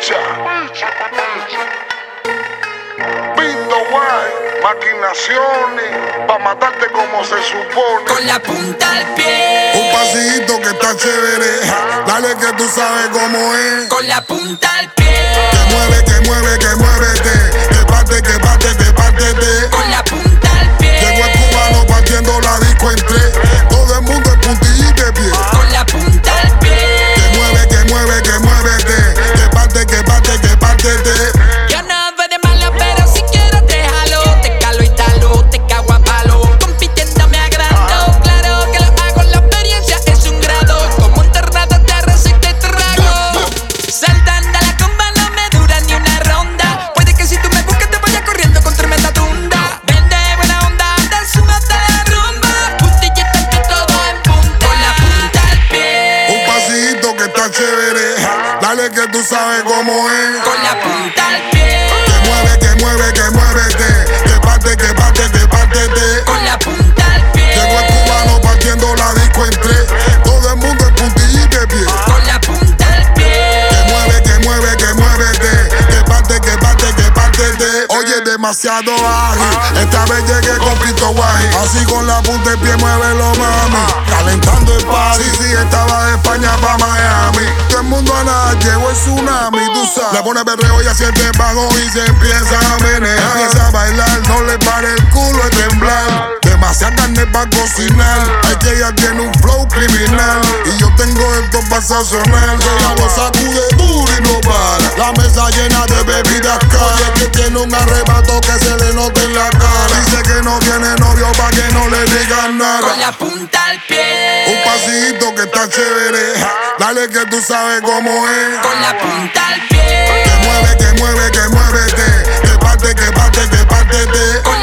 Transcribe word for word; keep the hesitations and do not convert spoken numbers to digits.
picha. Pinto guay, maquinaciones, pa' matarte como se supone. Con la punta al pie. Un pasito que está chévere, dale que tú sabes cómo es. Con la punta al pie. Que mueve, que mueve, que muévete. Que parte, que parte, que pártete. Con la punta al pie. Llegó el cubano partiendo la disco en tres. Todo el mundo en puntilla y de pie. Con la punta al pie. Que mueve, que mueve, que muévete. Que parte, que parte, que pártete. Yo no veo de malo, pero si quiero te jalo. Te calo y talo, te cago a palo. Compitiendo me agrando. Claro que lo hago, la experiencia es un grado. Como un tornado te recito y trago. Saltando la comba no me dura ni una ronda. Puede que si tú me busques te vaya corriendo con tremenda tunda. Vende buena onda, anda súmate la rumba. Puntillita que todo en punta. Con la punta al pie. Un pasito que está chévere, dale que tú sabes cómo es. Con la punta al pie. Que mueve, que mueve, que muévete. Que parte, que parte, que pártete. Con la punta al pie. Llegó el cubano partiendo la disco en tres. Todo el mundo en puntilla y de pie. Con la punta al pie. Que mueve, que mueve, que muévete. Que parte, que parte, que pártete. Oye, demasiado ágil. Esta vez llegué con Pito Guay. Así con la punta de pie, muévelo, mami. Calentando el party. Sí, sí, estaba de España pa' Miami. Todo el mundo a nada, llegó el tsunami, tú sabes. Le pone perreo y siente bajo y se empieza a menear. Empieza a bailar, no le pare el culo de temblar. Demasiada carne pa' cocinar. Hay que ella tiene un flow criminal. Y yo tengo esto pa' sazonar. Ella lo sacude duro y no para. La mesa llena de bebidas caras. Oye, que tiene un arrebato que se le nota en la cara. Dice que no tiene novio pa' que no le digan nada. Con la punta al pie. Un pasito que está chévere, dale que tú sabes cómo es. Con la punta al pie. Que mueve, que mueve, que muévete. Que parte, que parte, que pártete. Con